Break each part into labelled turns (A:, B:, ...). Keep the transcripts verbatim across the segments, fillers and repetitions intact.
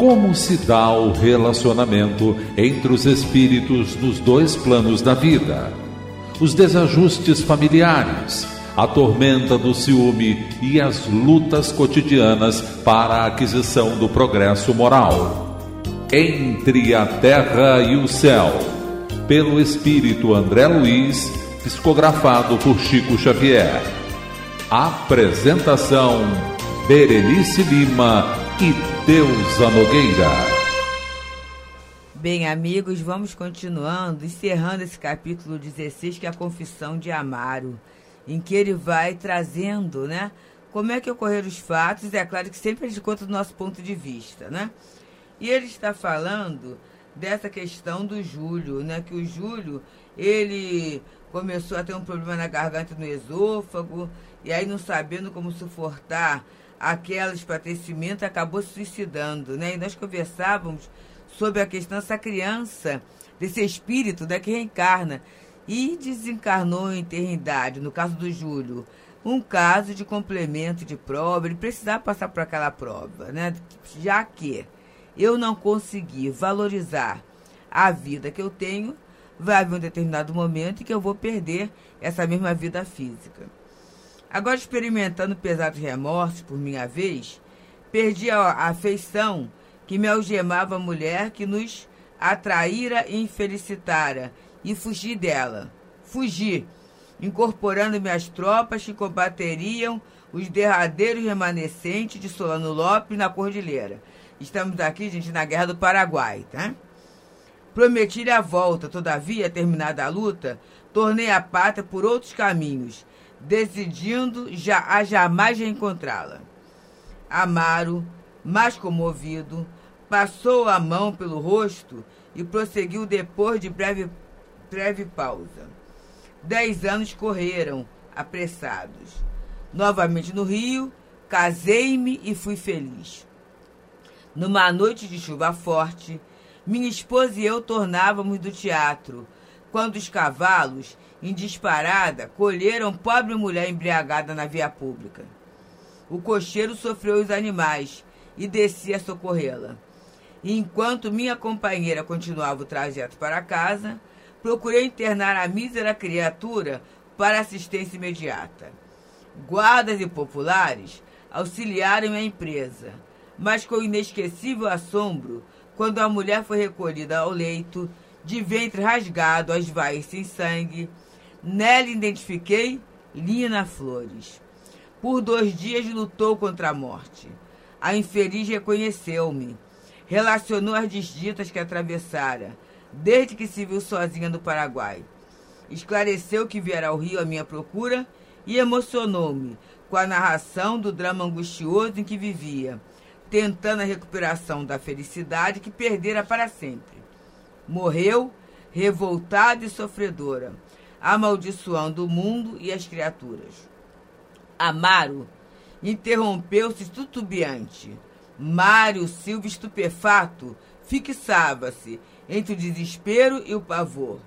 A: Como se dá o relacionamento entre os espíritos nos dois planos da vida? Os desajustes familiares, a tormenta do ciúme e as lutas cotidianas para a aquisição do progresso moral. Entre a Terra e o Céu, pelo espírito André Luiz, psicografado por Chico Xavier. Apresentação: Berenice Lima e Deusa Nogueira.
B: Bem, amigos, vamos continuando, encerrando esse capítulo dezesseis, que é a Confissão de Amaro, em que ele vai trazendo, né, como é que ocorreram os fatos, e é claro que sempre a gente conta do nosso ponto de vista, né? E ele está falando dessa questão do Júlio, né, que o Júlio, ele começou a ter um problema na garganta e no esôfago, e aí não sabendo como suportar aquela espatecimento, acabou se suicidando, né? E nós conversávamos sobre a questão dessa criança, desse espírito, né, que reencarna e desencarnou em eternidade, no caso do Júlio, um caso de complemento de prova, ele precisava passar por aquela prova, né? Já que eu não consegui valorizar a vida que eu tenho, vai haver um determinado momento em que eu vou perder essa mesma vida física. Agora, experimentando pesados remorsos por minha vez, perdi a afeição que me algemava a mulher que nos atraíra e infelicitara, e fugi dela. Fugi, incorporando-me às tropas que combateriam os derradeiros remanescentes de Solano Lopes na Cordilheira. Estamos aqui, gente, na Guerra do Paraguai, tá? Prometi-lhe a volta, todavia, terminada a luta, tornei a pátria por outros caminhos, decidindo já a jamais reencontrá-la. Amaro, mais comovido, passou a mão pelo rosto e prosseguiu depois de breve, breve pausa. Dez anos correram, apressados. Novamente no Rio, casei-me e fui feliz. Numa noite de chuva forte, minha esposa e eu tornávamos do teatro, quando os cavalos, em disparada, colheram pobre mulher embriagada na via pública. O cocheiro sofreu os animais e descia a socorrê-la. E enquanto minha companheira continuava o trajeto para casa, procurei internar a mísera criatura para assistência imediata. Guardas e populares auxiliaram a empresa, mas com inesquecível assombro, quando a mulher foi recolhida ao leito, de ventre rasgado, a esvair-se em sangue, nela identifiquei Lina Flores. Por dois dias lutou contra a morte. A infeliz reconheceu-me. Relacionou as desditas que atravessara, desde que se viu sozinha no Paraguai. Esclareceu que viera ao Rio à minha procura e emocionou-me com a narração do drama angustioso em que vivia, tentando a recuperação da felicidade que perdera para sempre. Morreu, revoltada e sofredora, amaldiçoando o mundo e as criaturas. Amaro interrompeu-se titubeante. Mário Silva, estupefato, fixava-se entre o desespero e o pavor.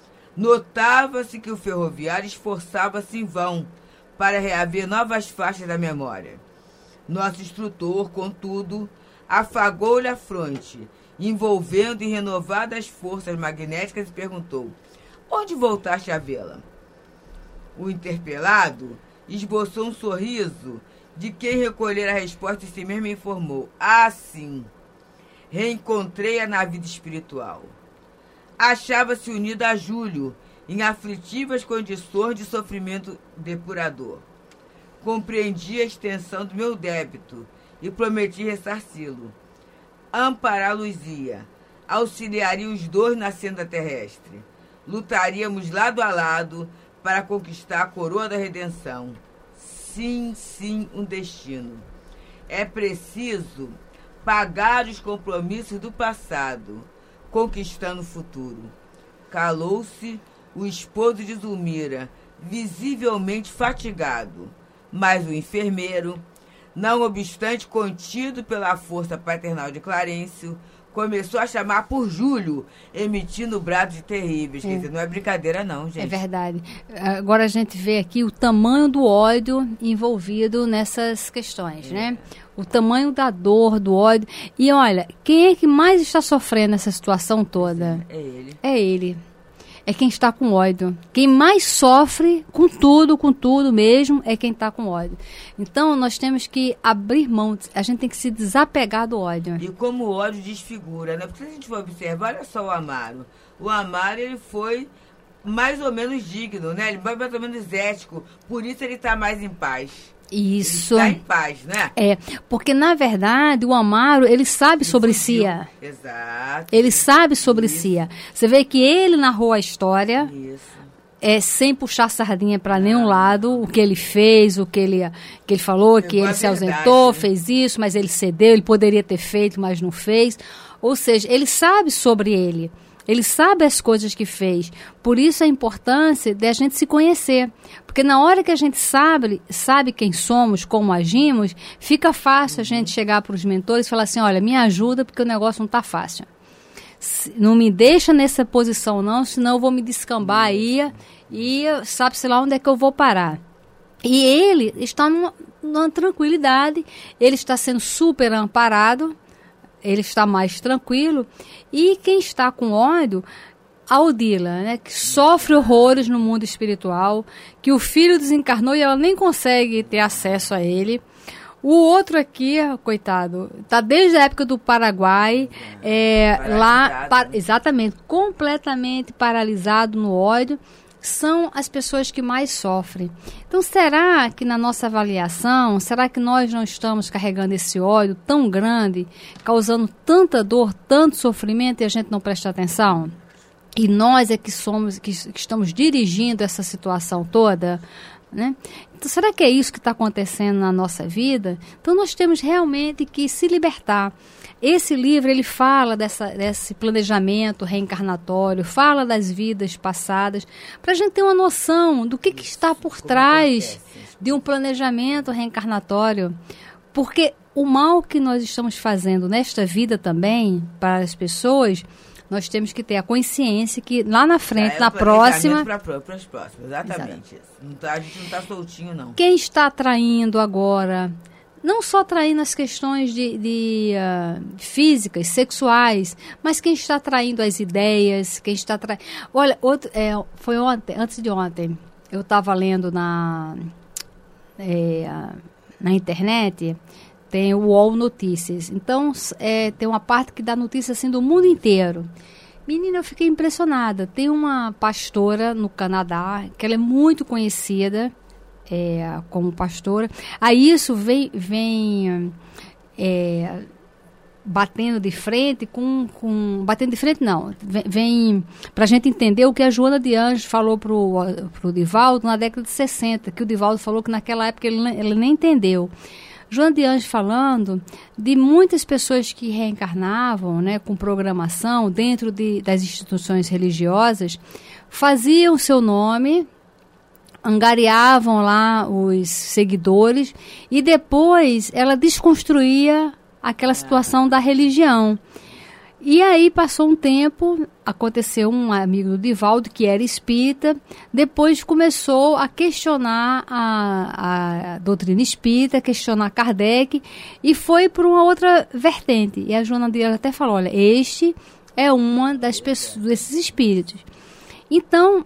B: Notava-se que o ferroviário esforçava-se em vão para reaver novas faixas da memória. Nosso instrutor, contudo, afagou-lhe a fronte, envolvendo em renovadas forças magnéticas, e perguntou: onde voltaste a vê-la? O interpelado esboçou um sorriso de quem recolhera a resposta e si mesmo informou: ah, sim, reencontrei-a na vida espiritual. Achava-se unida a Júlio, em aflitivas condições de sofrimento depurador. Compreendi a extensão do meu débito e prometi ressarci-lo. Ampará-los-ia, auxiliaria os dois na senda terrestre. Lutaríamos lado a lado para conquistar a coroa da redenção. Sim, sim, um destino. É preciso pagar os compromissos do passado, conquistando o futuro. Calou-se o esposo de Zulmira, visivelmente fatigado, mas o enfermeiro, não obstante contido pela força paternal de Clarencio, começou a chamar por Júlio, emitindo brados terríveis. É. Quer dizer, não é brincadeira não, gente.
C: É verdade. Agora a gente vê aqui o tamanho do ódio envolvido nessas questões, é. né? O tamanho da dor, do ódio. E olha, quem é que mais está sofrendo essa situação toda?
B: É ele.
C: É ele. É quem está com ódio. Quem mais sofre com tudo, com tudo mesmo, é quem está com ódio. Então, nós temos que abrir mão, a gente tem que se desapegar do ódio.
B: E como o ódio desfigura, né? Porque se a gente for observar, olha só o Amaro. O Amaro, ele foi mais ou menos digno, né? Ele foi mais ou menos ético. Por isso ele está mais em paz.
C: Isso.
B: Ele está em paz, né?
C: É, porque na verdade o Amaro, ele sabe ele sobre
B: fugiu.
C: si.
B: Exato.
C: Ele sabe sobre
B: isso.
C: si. Você vê que ele narrou a história,
B: isso.
C: é, sem puxar sardinha para nenhum lado, o que ele fez, o que ele, que ele falou, Pegou que ele se verdade, ausentou, né? Fez isso, mas ele cedeu, ele poderia ter feito, mas não fez. Ou seja, ele sabe sobre ele. Ele sabe as coisas que fez. Por isso a importância de a gente se conhecer. Porque na hora que a gente sabe, sabe quem somos, como agimos, fica fácil a gente chegar para os mentores e falar assim, olha, me ajuda porque o negócio não está fácil. Não me deixa nessa posição não, senão eu vou me descambar aí e sabe-se lá onde é que eu vou parar. E ele está numa, numa tranquilidade, ele está sendo super amparado, ele está mais tranquilo. E quem está com ódio, a Odila, né, que sofre horrores no mundo espiritual, que o filho desencarnou e ela nem consegue ter acesso a ele. O outro aqui, coitado, está desde a época do Paraguai, é, lá, pa, exatamente, completamente paralisado no ódio. São as pessoas que mais sofrem. Então, será que na nossa avaliação, será que nós não estamos carregando esse ódio tão grande, causando tanta dor, tanto sofrimento e a gente não presta atenção? E nós é que somos, que, que estamos dirigindo essa situação toda, né? Então, será que é isso que está acontecendo na nossa vida? Então, nós temos realmente que se libertar. Esse livro, ele fala dessa, desse planejamento reencarnatório, fala das vidas passadas, para a gente ter uma noção do que, que está por trás de um planejamento reencarnatório. Porque o mal que nós estamos fazendo nesta vida também, para as pessoas, nós temos que ter a consciência que lá na frente, é, na próxima...
B: Para as próximas, exatamente. Isso. Não tá, a gente não está soltinho, não.
C: Quem está atraindo agora... Não só traindo as questões de, de uh, físicas, sexuais, mas quem está traindo as ideias, quem está traindo... Olha, outro, é, foi ontem, antes de ontem, eu estava lendo na, é, na internet, tem o U O L Notícias. Então, é, tem uma parte que dá notícia assim, do mundo inteiro. Menina, eu fiquei impressionada. Tem uma pastora no Canadá, que ela é muito conhecida, É, como pastora. Aí isso vem, vem é, batendo de frente com, com... Batendo de frente, não. Vem, vem para a gente entender o que a Joana de Anjos falou para o Divaldo na década de sessenta, que o Divaldo falou que naquela época ele, ele nem entendeu. Joana de Anjos falando de muitas pessoas que reencarnavam, né, com programação dentro de, das instituições religiosas, faziam seu nome, angariavam lá os seguidores e depois ela desconstruía aquela situação da religião. E aí passou um tempo, aconteceu um amigo do Divaldo que era espírita, depois começou a questionar a, a doutrina espírita, questionar Kardec e foi para uma outra vertente. E a Joana de Anjos até falou, olha, este é uma das pessoas, desses espíritos. Então,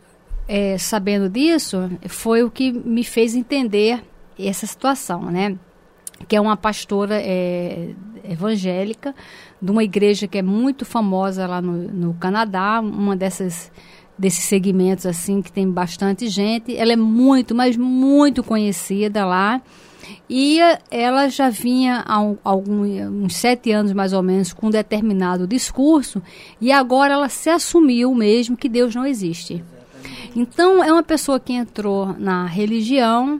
C: É, sabendo disso, foi o que me fez entender essa situação, né? Que é uma pastora é, evangélica de uma igreja que é muito famosa lá no, no Canadá, uma dessas desses segmentos assim que tem bastante gente. Ela é muito, mas muito conhecida lá. E ela já vinha há um, algum, uns sete anos mais ou menos com um determinado discurso e agora ela se assumiu mesmo que Deus não existe. Então, é uma pessoa que entrou na religião,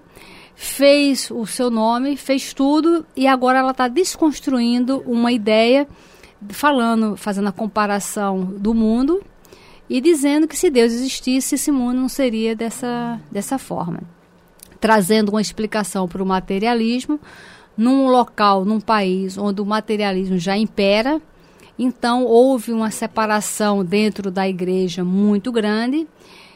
C: fez o seu nome, fez tudo, e agora ela está desconstruindo uma ideia, falando, fazendo a comparação do mundo, e dizendo que se Deus existisse, esse mundo não seria dessa, dessa forma. Trazendo uma explicação para o materialismo, num local, num país onde o materialismo já impera, Então, houve uma separação dentro da igreja muito grande.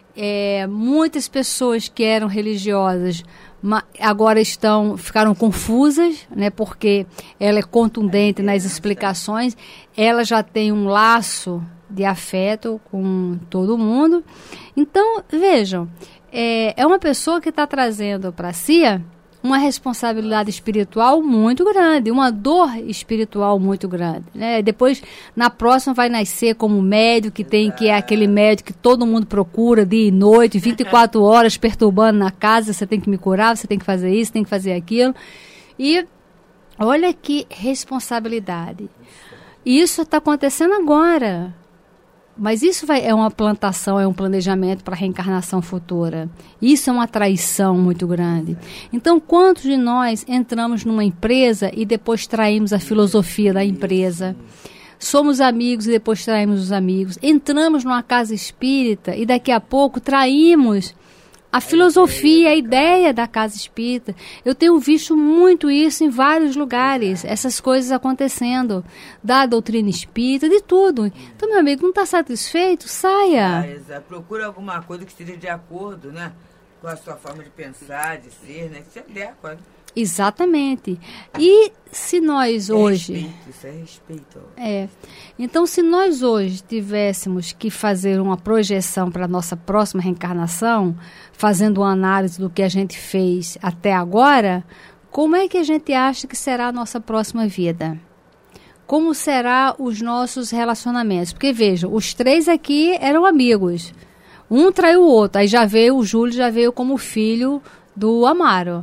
C: É, muitas pessoas que eram religiosas agora estão, ficaram confusas, né, porque ela é contundente nas explicações, ela já tem um laço de afeto com todo mundo. Então, vejam, é, é uma pessoa que está trazendo para si uma responsabilidade espiritual muito grande, uma dor espiritual muito grande, né? Depois, na próxima, vai nascer como médico, que tem, que é aquele médico que todo mundo procura dia e noite, vinte e quatro horas perturbando na casa, você tem que me curar, você tem que fazer isso, tem que fazer aquilo. E olha que responsabilidade. E isso está acontecendo agora. Mas isso vai, é uma plantação, é um planejamento para a reencarnação futura. Isso é uma traição muito grande. Então, quantos de nós entramos numa empresa e depois traímos a filosofia da empresa? Somos amigos e depois traímos os amigos. Entramos numa casa espírita e daqui a pouco traímos a filosofia, a ideia da casa espírita. Eu tenho visto muito isso em vários lugares, essas coisas acontecendo, da doutrina espírita, de tudo. Então, meu amigo, não está satisfeito? Saia.
B: Ah, exato. Procura alguma coisa que esteja de acordo, né, com a sua forma de pensar, de ser, né, que se adequa, né?
C: Exatamente. E se nós
B: é
C: hoje...
B: Respeito, isso é respeito.
C: É. Então, se nós hoje tivéssemos que fazer uma projeção para a nossa próxima reencarnação, fazendo uma análise do que a gente fez até agora, como é que a gente acha que será a nossa próxima vida? Como será os nossos relacionamentos? Porque, vejam, os três aqui eram amigos. Um traiu o outro. Aí já veio, o Júlio já veio como filho do Amaro.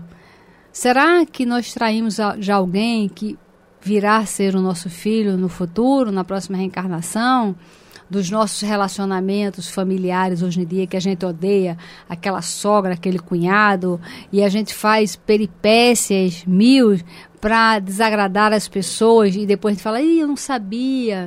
C: Será que nós traímos já alguém que virá ser o nosso filho no futuro, na próxima reencarnação? Dos nossos relacionamentos familiares hoje em dia, que a gente odeia, aquela sogra, aquele cunhado, e a gente faz peripécias mil para desagradar as pessoas, e depois a gente fala, ih, eu não sabia.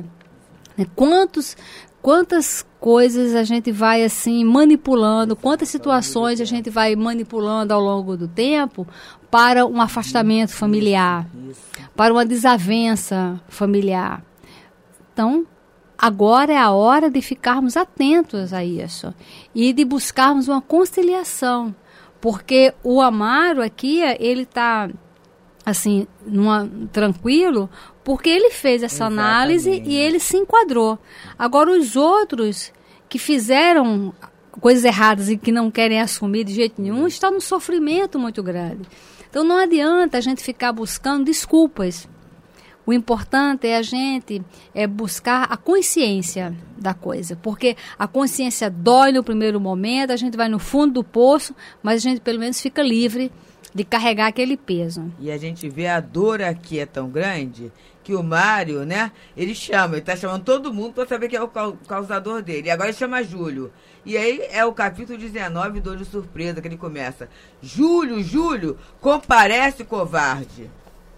C: Quantos, quantas coisas a gente vai assim manipulando, quantas situações a gente vai manipulando ao longo do tempo para um afastamento familiar, para uma desavença familiar. Então, agora é a hora de ficarmos atentos a isso e de buscarmos uma conciliação, porque o Amaro aqui, ele está assim, numa, tranquilo, porque ele fez essa Exatamente. Análise e ele se enquadrou. Agora, os outros que fizeram coisas erradas e que não querem assumir de jeito nenhum, estão num sofrimento muito grande. Então, não adianta a gente ficar buscando desculpas. O importante é a gente é buscar a consciência da coisa, porque a consciência dói no primeiro momento, a gente vai no fundo do poço, mas a gente pelo menos fica livre de carregar aquele peso.
B: E a gente vê a dor aqui é tão grande que o Mário, né, ele chama, ele está chamando todo mundo para saber quem é o causador dele. E agora ele chama Júlio. E aí é o capítulo dezenove, Dor de Surpresa, que ele começa. Júlio, Júlio, comparece, covarde.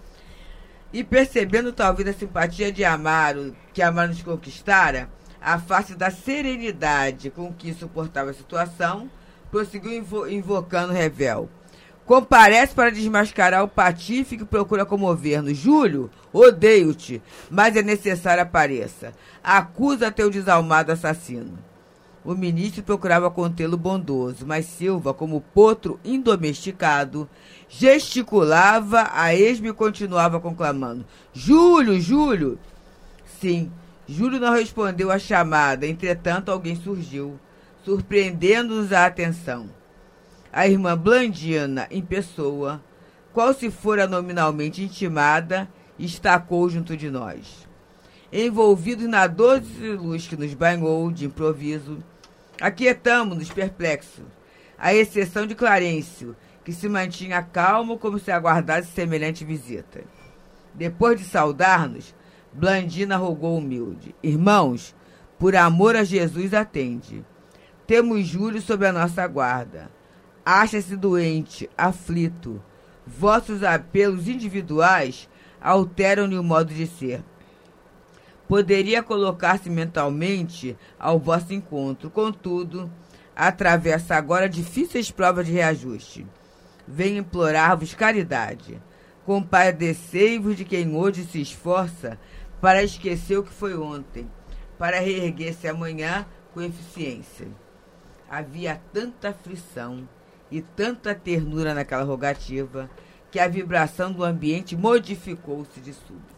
B: E percebendo talvez a simpatia de Amaro, que Amaro nos conquistara, a face da serenidade com que suportava a situação, prosseguiu invo invocando Revel. Comparece para desmascarar o patife que procura comover-nos. Júlio, odeio-te, mas é necessário apareça. Acusa teu desalmado assassino. O ministro procurava contê-lo bondoso, mas Silva, como potro indomesticado, gesticulava a esmo e continuava conclamando. Júlio, Júlio! Sim, Júlio não respondeu à chamada, entretanto alguém surgiu, surpreendendo-nos a atenção. A irmã Blandina, em pessoa, qual se fora nominalmente intimada, estacou junto de nós. Envolvidos na doce luz que nos banhou de improviso, aquietamo-nos perplexos, à exceção de Clarencio, que se mantinha calmo como se aguardasse semelhante visita. Depois de saudar-nos, Blandina rogou humilde. Irmãos, por amor a Jesus atende. Temos Júlio sob a nossa guarda. Acha-se doente, aflito. Vossos apelos individuais alteram-lhe o modo de ser. Poderia colocar-se mentalmente ao vosso encontro, contudo, atravessa agora difíceis provas de reajuste. Venho implorar-vos caridade. Compadecei-vos de quem hoje se esforça para esquecer o que foi ontem, para reerguer-se amanhã com eficiência. Havia tanta aflição e tanta ternura naquela rogativa que a vibração do ambiente modificou-se de súbito.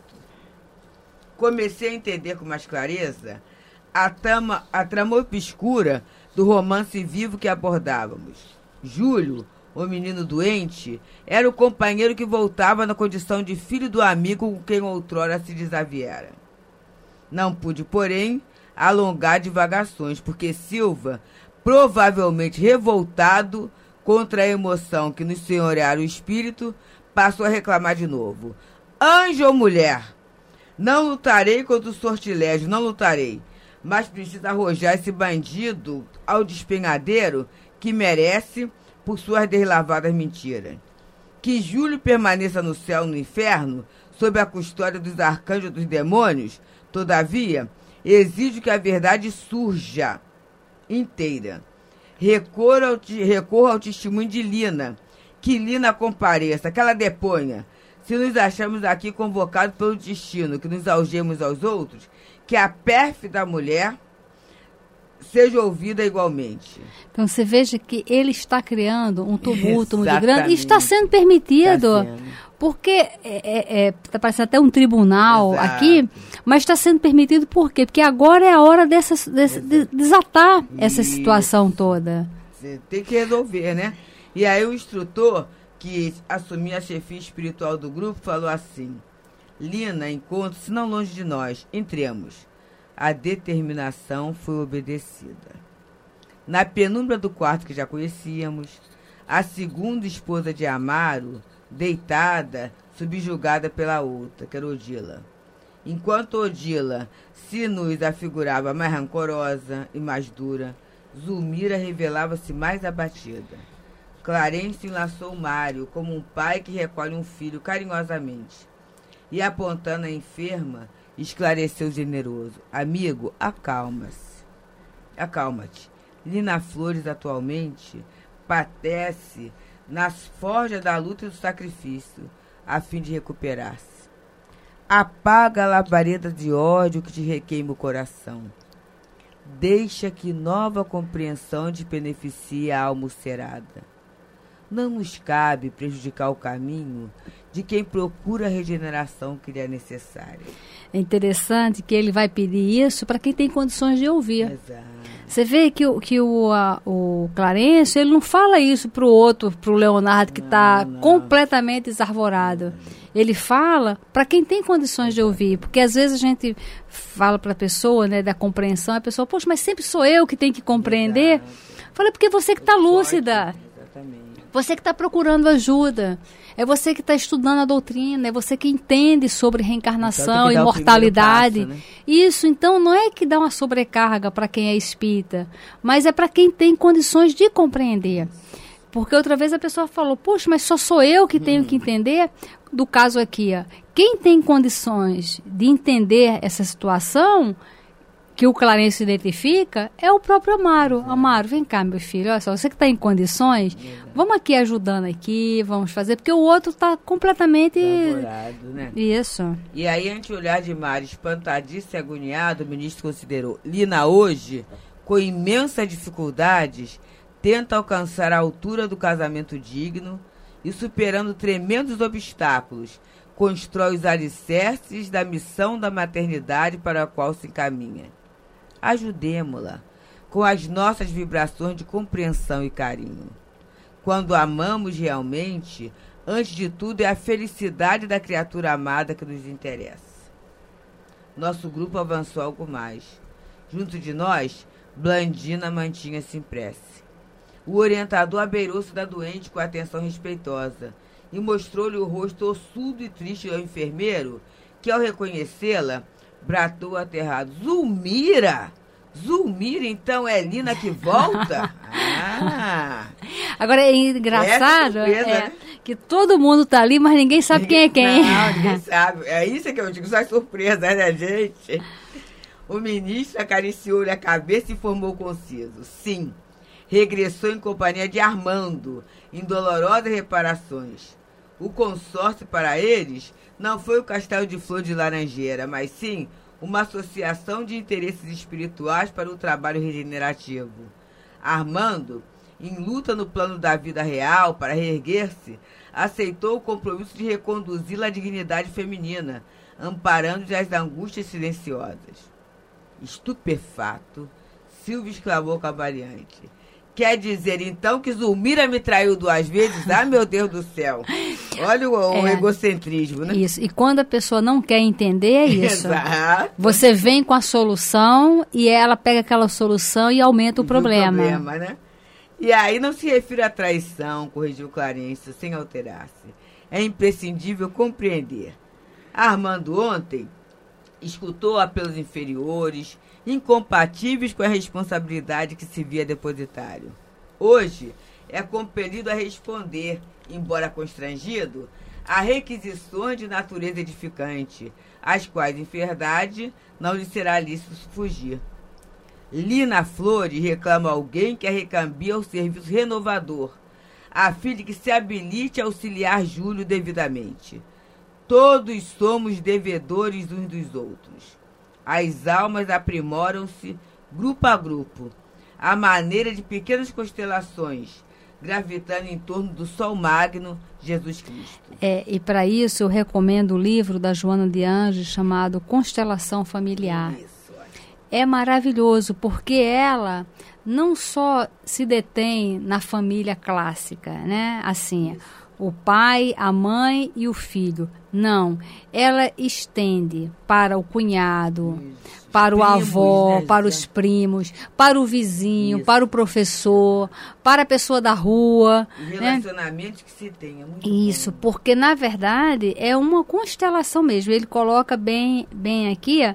B: Comecei a entender com mais clareza a trama, a trama obscura do romance vivo que abordávamos. Júlio, o menino doente, era o companheiro que voltava na condição de filho do amigo com quem outrora se desaviera. Não pude, porém, alongar divagações, porque Silva, provavelmente revoltado contra a emoção que nos senhoreara o espírito, passou a reclamar de novo. Anjo ou mulher? Não lutarei contra o sortilégio, não lutarei. Mas preciso arrojar esse bandido ao despenhadeiro que merece por suas deslavadas mentiras. Que Júlio permaneça no céu no inferno, sob a custódia dos arcanjos dos demônios, todavia, exijo que a verdade surja inteira. Recorra ao, recorra ao testemunho de Lina, que Lina compareça, que ela deponha. Se nos achamos aqui convocados pelo destino, que nos algemos aos outros, que a pérfida mulher seja ouvida igualmente.
C: Então você veja que ele está criando um tumulto muito grande e está sendo permitido. Está sendo. Porque está é, é, é, parecendo até um tribunal Exato. Aqui, mas está sendo permitido por quê? Porque agora é a hora dessa, desse, de desatar essa Isso. situação toda.
B: Você tem que resolver, né? E aí o instrutor, que assumia a chefia espiritual do grupo, falou assim: Lina, encontre-se não longe de nós, entremos. A determinação foi obedecida. Na penumbra do quarto que já conhecíamos, a segunda esposa de Amaro, deitada, subjugada pela outra, que era Odila. Enquanto Odila se nos afigurava mais rancorosa e mais dura, Zulmira revelava-se mais abatida. Clarence enlaçou Mário como um pai que recolhe um filho carinhosamente. E apontando a enferma, esclareceu generoso: amigo, acalma-se. Acalma-te. Lina Flores atualmente padece nas forjas da luta e do sacrifício, a fim de recuperar-se. Apaga a labareda de ódio que te requeima o coração. Deixa que nova compreensão te beneficie a alma ulcerada. Não nos cabe prejudicar o caminho de quem procura a regeneração que lhe é necessária.
C: É interessante que ele vai pedir isso para quem tem condições de ouvir.
B: Exato.
C: Você vê que, que o, a, o Clarence, ele não fala isso para o outro, para o Leonardo, que está completamente desarvorado. Não. Ele fala para quem tem condições Exato. De ouvir. Porque às vezes a gente fala para a pessoa, né, da compreensão, a pessoa, poxa, mas sempre sou eu que tenho que compreender. Exato. Fala, porque você que está lúcida. Exatamente. Você que está procurando ajuda, é você que está estudando a doutrina, é você que entende sobre reencarnação, então, imortalidade. Passo, né? Isso, então, não é que dá uma sobrecarga para quem é espírita, mas é para quem tem condições de compreender. Porque outra vez a pessoa falou, puxa, mas só sou eu que tenho hum. que entender? Do caso aqui, ó, quem tem condições de entender essa situação que o Clarence identifica, é o próprio Amaro. Exato. Amaro, vem cá, meu filho, olha só, você que está em condições, Exato. Vamos aqui ajudando aqui, vamos fazer, porque o outro está completamente...
B: Namorado, né?
C: Isso.
B: E aí, ante o olhar de Mário, espantadíssimo e agoniado, o ministro considerou: Lina hoje, com imensas dificuldades, tenta alcançar a altura do casamento digno e, superando tremendos obstáculos, constrói os alicerces da missão da maternidade para a qual se encaminha. Ajudemo-la com as nossas vibrações de compreensão e carinho. Quando amamos realmente, antes de tudo é a felicidade da criatura amada que nos interessa. Nosso grupo avançou algo mais. Junto de nós, Blandina mantinha-se em prece. O orientador abeirou-se da doente com atenção respeitosa e mostrou-lhe o rosto ossudo e triste ao enfermeiro, que, ao reconhecê-la, bratou aterrado: Zulmira! Zulmira, então é Lina que volta? Ah!
C: Agora é engraçado
B: é surpresa,
C: é,
B: né?
C: que todo mundo tá ali, mas ninguém sabe ninguém, quem é quem.
B: Não, ninguém sabe. É isso que eu digo, só é surpresa, né, gente? O ministro acariciou-lhe a cabeça e informou conciso: sim, regressou em companhia de Armando, em dolorosas reparações. O consórcio para eles não foi o Castelo de Flor de Laranjeira, mas sim uma associação de interesses espirituais para o trabalho regenerativo. Armando, em luta no plano da vida real para reerguer-se, aceitou o compromisso de reconduzi-la à dignidade feminina, amparando-lhe as angústias silenciosas. Estupefato, Silvio exclamou cambaleante. Quer dizer, então, que Zulmira me traiu duas vezes? Ah, meu Deus do céu. Olha o, o é, egocentrismo, né?
C: Isso. E quando a pessoa não quer entender, é isso.
B: Exato.
C: Você vem com a solução e ela pega aquela solução e aumenta o problema.
B: O problema, né? E aí não se refere à traição, corrigiu Clarencio, sem alterar-se. É imprescindível compreender. Armando ontem escutou apelos inferiores, incompatíveis com a responsabilidade que se via depositário. Hoje é compelido a responder, embora constrangido, a requisições de natureza edificante, às quais, em verdade, não lhe será lícito fugir. Lina Flores reclama alguém que a recambia ao serviço renovador, a fim de que se habilite a auxiliar Júlio devidamente. Todos somos devedores uns dos outros. As almas aprimoram-se grupo a grupo, à maneira de pequenas constelações, gravitando em torno do Sol Magno, Jesus Cristo.
C: É, e para isso eu recomendo o livro da Joana de Anjos chamado Constelação Familiar.
B: Isso,
C: é maravilhoso, porque ela não só se detém na família clássica, né? Assim, o pai, a mãe e o filho. Não, ela estende para o cunhado, isso. para os o primos, avó, né, para os primos, para o vizinho, isso. para o professor, para a pessoa da rua.
B: E relacionamentos, né? Que se tenha. Muito
C: isso,
B: bom.
C: Porque na verdade é uma constelação mesmo. Ele coloca bem, bem aqui, ó,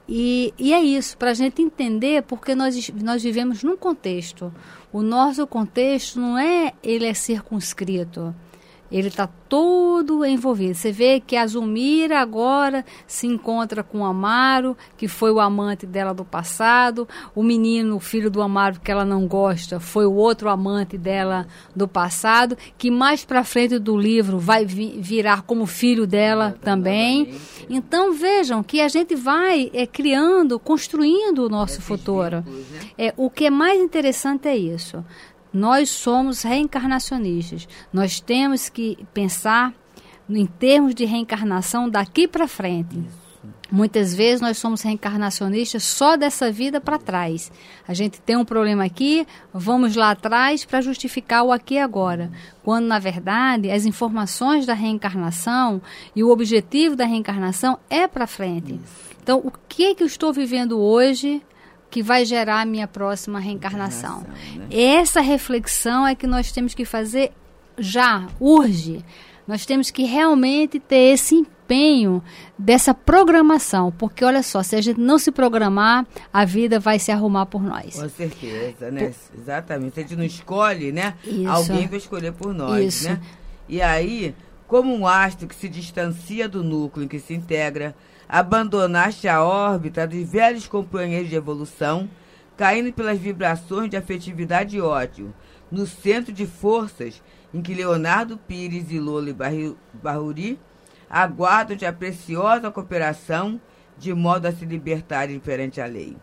C: e, e é isso, para a gente entender, porque nós, nós vivemos num contexto. O nosso contexto não é, ele é circunscrito. Ele está todo envolvido. Você vê que a Zulmira agora se encontra com o Amaro, que foi o amante dela do passado. O menino, o filho do Amaro, que ela não gosta, foi o outro amante dela do passado, que mais para frente do livro vai vi- virar como filho dela também. Então, vejam que a gente vai é, criando, construindo o nosso futuro. É, o que é mais interessante é isso. Nós somos reencarnacionistas. Nós temos que pensar em termos de reencarnação daqui para frente. Isso. Muitas vezes nós somos reencarnacionistas só dessa vida para trás. A gente tem um problema aqui, vamos lá atrás para justificar o aqui e agora. Quando, na verdade, as informações da reencarnação e o objetivo da reencarnação é para frente. Isso. Então, o que é que eu estou vivendo hoje que vai gerar a minha próxima reencarnação? Né? Essa reflexão é que nós temos que fazer já, urge. Nós temos que realmente ter esse empenho dessa programação, porque olha só, se a gente não se programar, a vida vai se arrumar por nós.
B: Com certeza, né? Por... Exatamente. Se a gente não escolhe, né?
C: Isso.
B: Alguém vai escolher por nós,
C: Isso.
B: né? E aí, como um astro que se distancia do núcleo em que se integra, abandonaste a órbita dos velhos companheiros de evolução, caindo pelas vibrações de afetividade e ódio, no centro de forças em que Leonardo Pires e Lola Barruri aguardam-te a preciosa cooperação de modo a se libertarem perante a lei.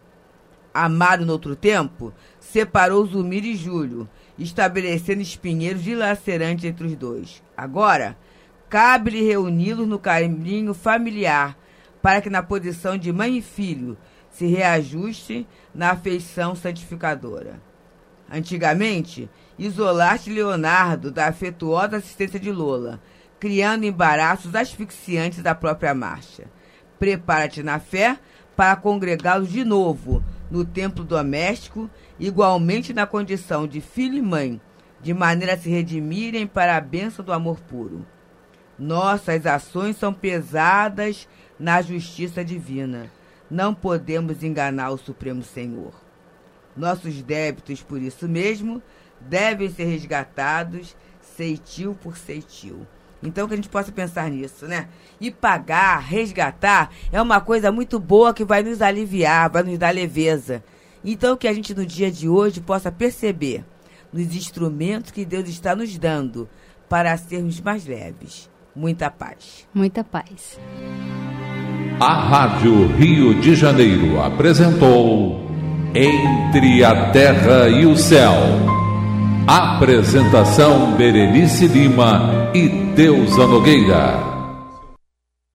B: Amaro, noutro tempo, separou Zulmira e Júlio, estabelecendo espinheiros dilacerantes entre os dois. Agora, cabe-lhe reuni-los no caminho familiar, para que na posição de mãe e filho se reajuste na afeição santificadora. Antigamente, isolaste Leonardo da afetuosa assistência de Lola, criando embaraços asfixiantes da própria marcha. Prepara-te na fé para congregá-los de novo no templo doméstico, igualmente na condição de filho e mãe, de maneira a se redimirem para a bênção do amor puro. Nossas ações são pesadas na justiça divina. Não podemos enganar o Supremo Senhor. Nossos débitos, por isso mesmo, devem ser resgatados ceitil por ceitil. Então, que a gente possa pensar nisso, né? E pagar, resgatar, é uma coisa muito boa que vai nos aliviar, vai nos dar leveza. Então, que a gente, no dia de hoje, possa perceber nos instrumentos que Deus está nos dando para sermos mais leves. muita paz.
C: Muita paz.
A: A Rádio Rio de Janeiro apresentou Entre a Terra e o Céu. Apresentação Berenice Lima e Deusa Nogueira.